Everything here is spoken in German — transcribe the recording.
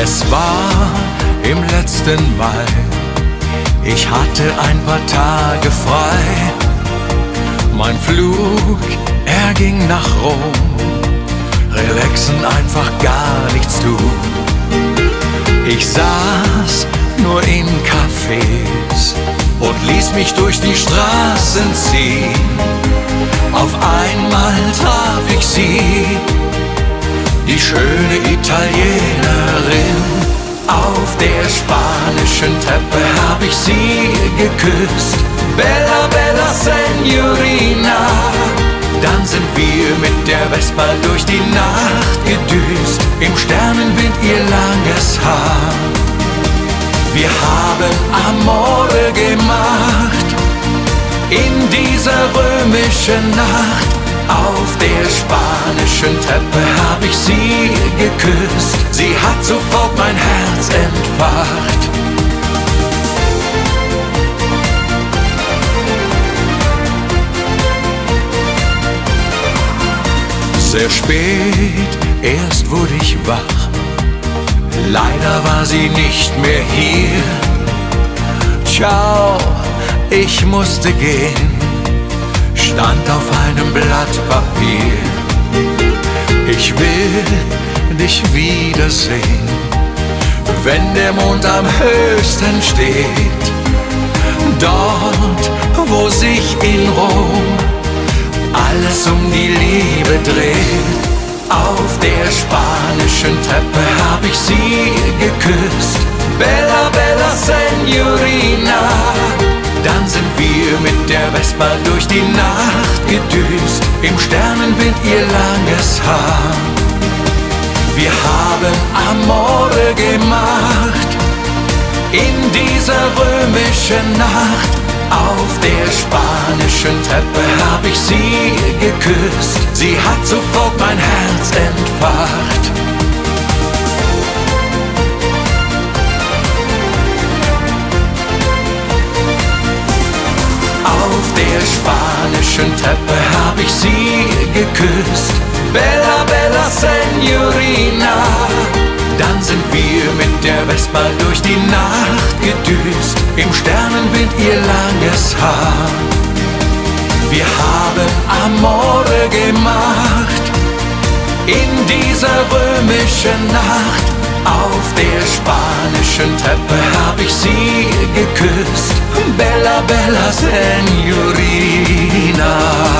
Es war im letzten Mai, ich hatte ein paar Tage frei. Mein Flug, er ging nach Rom, relaxen, einfach gar nichts tun. Ich saß nur in Cafés und ließ mich durch die Straßen ziehen. Auf einmal traf ich sie, die schöne Italienerin. Auf der spanischen Treppe hab ich sie geküsst. Bella, bella Signorina. Dann sind wir mit der Vespa durch die Nacht gedüst, im Sternenwind ihr langes Haar. Wir haben Amore gemacht in dieser römischen Nacht. Auf der spanischen Treppe hab ich sie geküsst. Sie hat sofort mein Herz entfacht. Sehr spät erst wurde ich wach. Leider war sie nicht mehr hier. Ciao, ich musste gehen, stand auf einem Blatt Papier. Ich will dich wiedersehen, wenn der Mond am höchsten steht. Dort, wo sich in Rom alles um die Liebe dreht. Auf der spanischen Treppe hab ich sie geküsst. Bella, bella Signorina. Dann sind wir mit der Vespa durch die Nacht gedüst, im Sternenwind ihr langes Haar. Wir haben Amore gemacht in dieser römischen Nacht. Auf der spanischen Treppe hab ich sie geküsst. Sie hat sofort mein Herz entfacht. Auf der spanischen Treppe hab ich sie geküsst. Bella, bella Signorina. Dann sind wir mit der Vespa durch die Nacht gedüst, im Sternenwind ihr langes Haar. Wir haben Amore gemacht in dieser römischen Nacht. Auf der spanischen Treppe hab ich sie geküsst. Bella, bella Signorina.